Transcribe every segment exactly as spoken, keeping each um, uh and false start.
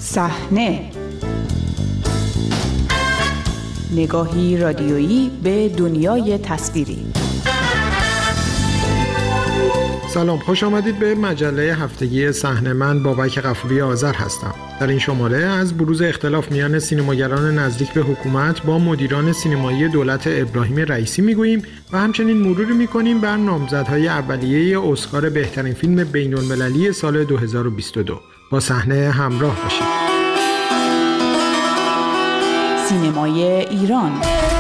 صحنه، نگاهی رادیویی به دنیای تصویری. سلام، خوش آمدید به مجله هفتگی صحنه. من بابک غفوری آذر هستم. در این شماره از بروز اختلاف میان سینماگران نزدیک به حکومت با مدیران سینمایی دولت ابراهیم رئیسی میگوییم و همچنین مروری میکنیم بر نامزدهای اولیه اسکار بهترین فیلم بین‌المللی سال دو هزار و بیست و دو. با صحنه همراه باشید. سینمای ایران.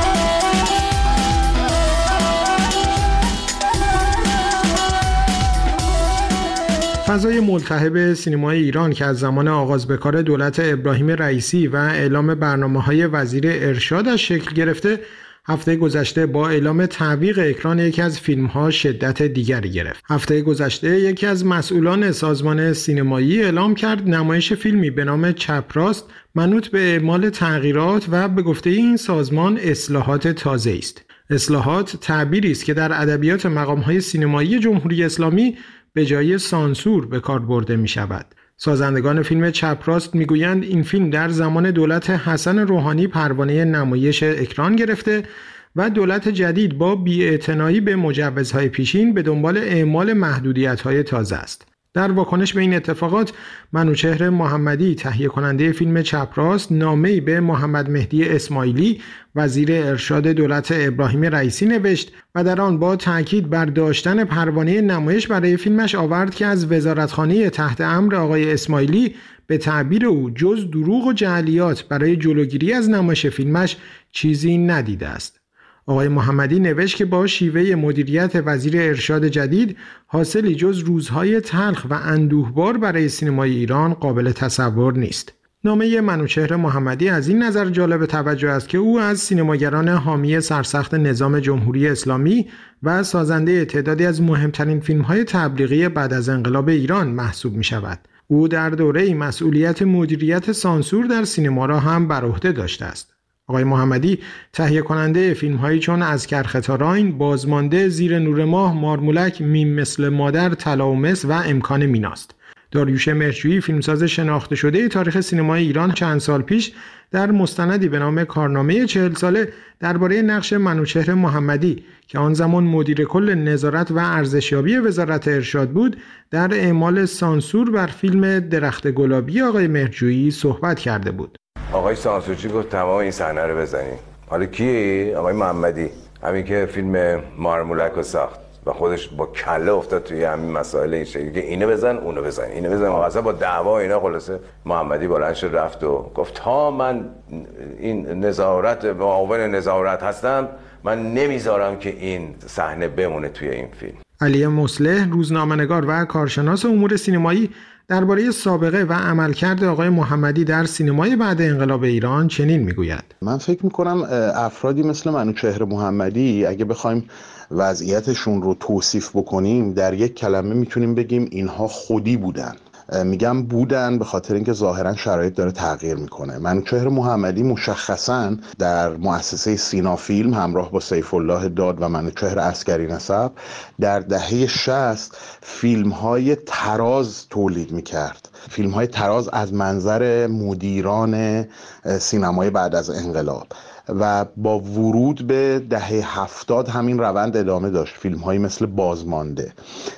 فضای ملتهب سینمای ایران که از زمان آغاز به کار دولت ابراهیم رئیسی و اعلام برنامه‌های وزیر ارشادش شکل گرفته، هفته گذشته با اعلام تعویق اکران یکی از فیلم‌ها شدت دیگری گرفت. هفته گذشته یکی از مسئولان سازمان سینمایی اعلام کرد نمایش فیلمی به نام چپ راست منوط به اعمال تغییرات و به گفته این سازمان اصلاحات تازه است. اصلاحات تعبیری است که در ادبیات مقام‌های سینمایی جمهوری اسلامی به جای سانسور به کار برده می شود. سازندگان فیلم چپ راست می گویند این فیلم در زمان دولت حسن روحانی پروانه نمایش اکران گرفته و دولت جدید با بی‌اعتنایی به مجوزهای پیشین به دنبال اعمال محدودیت‌های تازه است. در واکنش به این اتفاقات، منوچهر محمدی تهیه کننده فیلم چپ راست نامه‌ای به محمد مهدی اسماعیلی وزیر ارشاد دولت ابراهیم رئیسی نوشت و در آن با تاکید بر داشتن پروانه نمایش برای فیلمش آورد که از وزارتخانه تحت امر آقای اسماعیلی به تعبیر او جز دروغ و جعلیات برای جلوگیری از نمایش فیلمش چیزی ندیده است. آقای محمدی نوشت که با شیوه مدیریت وزیر ارشاد جدید حاصلی جز روزهای تلخ و اندوهبار برای سینمای ایران قابل تصور نیست. نامه منوچهر محمدی از این نظر جالب توجه است که او از سینماگران حامی سرسخت نظام جمهوری اسلامی و سازنده تعدادی از مهمترین فیلم‌های تبلیغی بعد از انقلاب ایران محسوب می‌شود. او در دوره مسئولیت مدیریت سانسور در سینما را هم بر عهده داشته است. آقای محمدی تهیه کننده فیلم‌هایی چون از کرختاراین، بازمانده، زیر نور ماه، مارمولک، میم مثل مادر، طلا و مس و امکان میناست. داریوش مهرجویی فیلمساز شناخته شده تاریخ سینمای ایران چند سال پیش در مستندی به نام کارنامه چهل ساله درباره نقش منوچهر محمدی که آن زمان مدیر کل نظارت و ارزشیابی وزارت ارشاد بود در اعمال سانسور بر فیلم درخت گلابی آقای مهرجویی صحبت کرده بود. آقای سانسورچی گفت تمام این صحنه رو بزنیم. حالا کیه؟ آقای محمدی، همین که فیلم مارمولک رو ساخت و خودش با کله افتاد توی همین مسائل این شکلی که اینو بزن اونو بزن اینو بزن اصلا با دعوا اینا. خلاصه محمدی بلند شد رفت و گفت تا من این نظارت معاون نظارت هستم من نمیذارم که این صحنه بمونه توی این فیلم. علی مصلح روزنامه‌نگار و کارشناس امور سینمایی درباره سابقه و عملکرد آقای محمدی در سینمای بعد انقلاب ایران چنین میگوید: من فکر میکنم افرادی مثل منوچهر محمدی اگه بخوایم وضعیتشون رو توصیف بکنیم در یک کلمه میتونیم بگیم اینها خودی بودن. میگم بودن به خاطر اینکه ظاهرا شرایط داره تغییر میکنه. منوچهر محمدی مشخصا در مؤسسه سینا فیلم همراه با سیف الله داد و منوچهر عسکری نسب در دهه شصت فیلم های تراز تولید میکرد. فیلم های تراز از منظر مدیران سینمای بعد از انقلاب و با ورود به دهه هفتاد همین روند ادامه داشت. فیلم هایی مثل بازمانده،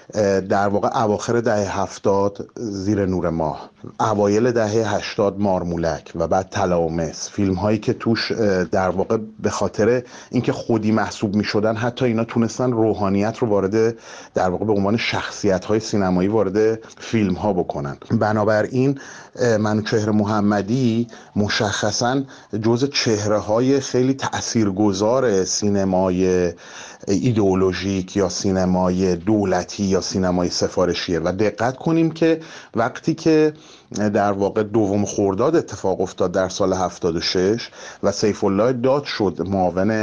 در واقع اواخر دهه هفتاد زیر نور ماه، اوایل دهه هشتاد مارمولک و بعد طلا و مس، فیلم هایی که توش در واقع به خاطر اینکه خودی محسوب می شدن حتی اینا تونستن روحانیت رو وارد در واقع به عنوان شخصیت های سینمایی وارد فیلم ها بکنن. بنابراین منوچهر محمدی مشخصا جز چهره های خیلی تأثیرگذار سینمای ایدئولوژیک یا سینمای دولتی یا سینمای سفارشیه و دقت کنیم که وقتی که در واقع دوم خرداد اتفاق افتاد در سال هفتاد و شش و سیف الله داد شد معاون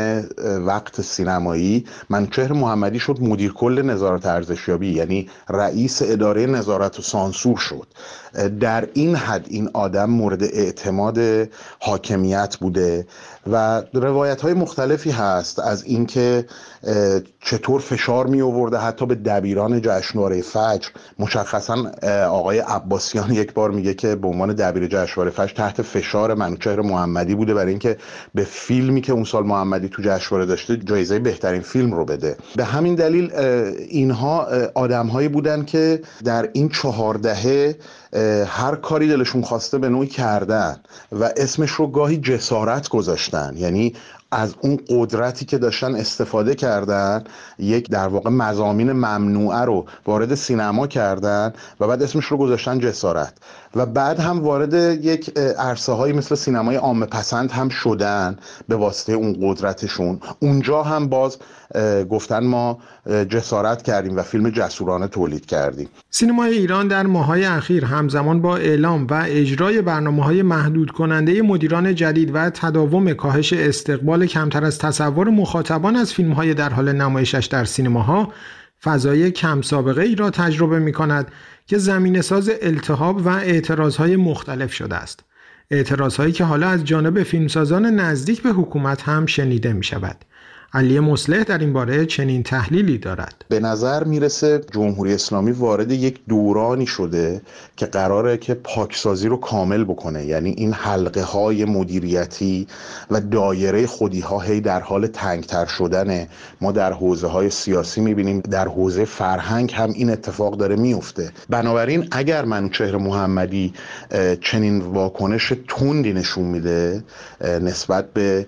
وقت سینمایی، منوچهر محمدی شد مدیر کل نظارت ارزشیابی، یعنی رئیس اداره نظارت و سانسور شد. در این حد این آدم مورد اعتماد حاکمیت بوده و و روایت‌های مختلفی هست از اینکه چطور فشار می آورده حتی به دبیران جشنواره فجر. مشخصا آقای عباسیان یک بار میگه که به عنوان دبیر جشنواره فجر تحت فشار منوچهر محمدی بوده برای اینکه به فیلمی که اون سال محمدی تو جشنواره داشته جایزه بهترین فیلم رو بده. به همین دلیل اینها آدم‌هایی بودن که در این چهار دهه هر کاری دلشون خواسته به نوعی کردن و اسمش رو گاهی جسارت گذاشتن، یعنی از اون قدرتی که داشتن استفاده کردن، یک در واقع مضامین ممنوعه رو وارد سینما کردن و بعد اسمش رو گذاشتن جسارت و بعد هم وارد یک عرصه هایی مثل سینمای عامه پسند هم شدن به واسطه اون قدرتشون. اونجا هم باز گفتن ما جسارت کردیم و فیلم جسورانه تولید کردیم. سینمای ایران در ماه‌های اخیر همزمان با اعلام و اجرای برنامه‌های محدود کننده مدیران جدید و تداوم کاهش استقبال کمتر از تصور مخاطبان از فیلم‌های در حال نمایشش در سینماها، فضای کم سابقه ای را تجربه می‌کند که زمینه‌ساز التهاب و اعتراضهای مختلف شده است. اعتراضهایی که حالا از جانب فیلمسازان نزدیک به حکومت هم شنیده می‌شود. علی مصلح در این باره چنین تحلیلی دارد. به نظر میرسه جمهوری اسلامی وارد یک دورانی شده که قراره که پاکسازی رو کامل بکنه، یعنی این حلقه های مدیریتی و دایره خودی ها هی در حال تنگتر شدنه. ما در حوزه های سیاسی میبینیم، در حوزه فرهنگ هم این اتفاق داره میفته. بنابراین اگر منوچهر محمدی چنین واکنش تندی نشون میده نسبت به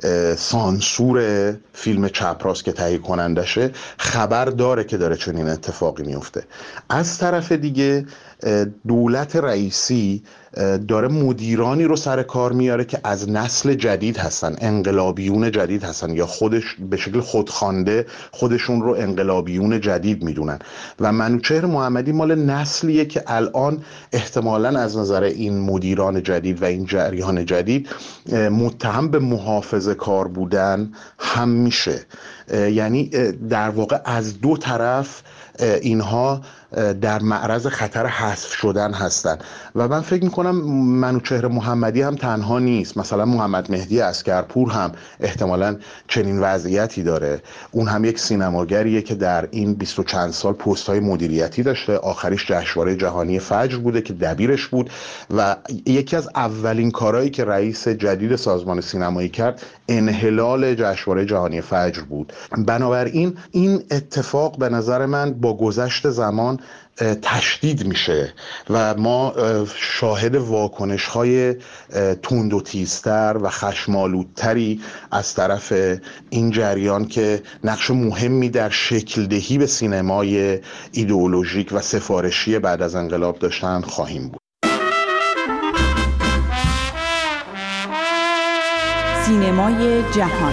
سانسور فیلم چپراست که تهیه کنندشه، خبر داره که داره چنین اتفاقی میفته. از طرف دیگه دولت رئیسی داره مدیرانی رو سر کار میاره که از نسل جدید هستن، انقلابیون جدید هستن یا خودش به شکل خودخوانده خودشون رو انقلابیون جدید میدونن و منوچهر محمدی مال نسلیه که الان احتمالاً از نظر این مدیران جدید و این جریان جدید متهم به محافظه کار بودن هم میشه. یعنی در واقع از دو طرف اینها در معرض خطر حذف شدن هستند و من فکر میکنم منوچهر محمدی هم تنها نیست. مثلا محمد مهدی عسکرپور هم احتمالاً چنین وضعیتی داره. اون هم یک سینماگریه که در این بیست و چند سال پست های مدیریتی داشته. آخریش جشنواره جهانی فجر بوده که دبیرش بود و یکی از اولین کارهایی که رئیس جدید سازمان سینمایی کرد انحلال جشنواره جهانی فجر بود. بنابراین این اتفاق به نظر من با گذشت زمان تشدید میشه و ما شاهد واکنش های تند و تیزتر و خشمالودتری از طرف این جریان که نقش مهمی در شکل دهی به سینمای ایدئولوژیک و سفارشی بعد از انقلاب داشتن خواهیم بود. سینمای جهان.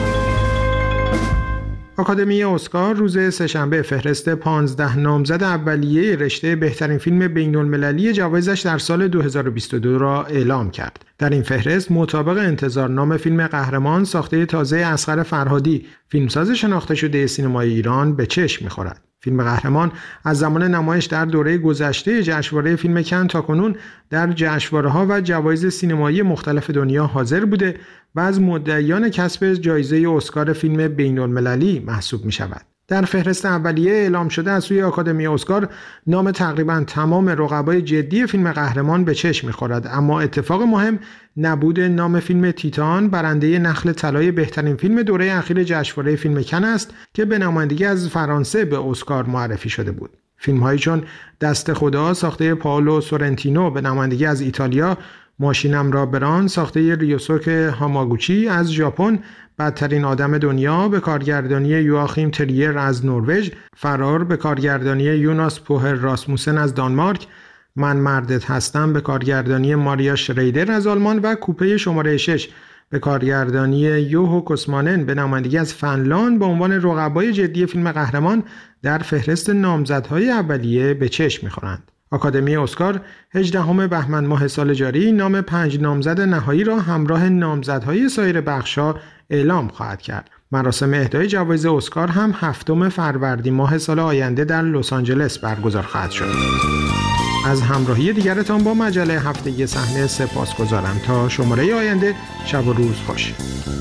آکادمی اسکار روز سه‌شنبه فهرست پانزده نامزد اولیه رشته بهترین فیلم بین‌المللی جوایزش در سال دو هزار و بیست و دو را اعلام کرد. در این فهرست مطابق انتظار نام فیلم قهرمان ساخته تازه اصغر فرهادی، فیلمساز شناخته شده سینمای ایران، به چشم می‌خورد. فیلم قهرمان از زمان نمایش در دوره گذشته جشنواره فیلم کن تاکنون در جشنواره‌ها و جوایز سینمایی مختلف دنیا حاضر بوده و از مدعیان کسب جایزه اسکار فیلم بین‌المللی محسوب می‌شود. در فهرست اولیه اعلام شده از سوی آکادمی اسکار نام تقریباً تمام رقبای جدی فیلم قهرمان به چشم می‌خورد، اما اتفاق مهم نبود نام فیلم تیتان برنده نخل طلای بهترین فیلم دوره اخیر جشنواره فیلم کن است که به نمایندگی از فرانسه به اسکار معرفی شده بود. فیلم‌هایی چون دست خدا ساخته پائولو سورنتینو به نمایندگی از ایتالیا، ماشینم را بران ساخته ریوسوک هاماگوچی از ژاپن، بدترین آدم دنیا به کارگردانی یواخیم تریر از نروژ، فرار به کارگردانی یوناس پوهر راسموسن از دانمارک، من مردت هستم به کارگردانی ماریا شریدر از آلمان و کوپه شماره شش به کارگردانی یوهو کوسمانن به نمایندگی از فنلاند به عنوان رقبای جدی فیلم قهرمان در فهرست نامزدهای اولیه به چشم می‌خورند. آکادمی اسکار هجدهم بهمن ماه سال جاری نام پنج نامزد نهایی را همراه نامزدهای سایر بخش‌ها اعلام خواهد کرد. مراسم اهدای جوایز اسکار هم هفتم فروردین ماه سال آینده در لس آنجلس برگزار خواهد شد. از همراهی دیگرتان با مجله هفتگی صحنه سپاسگزارم. تا شماره آینده، شب و روز خوش.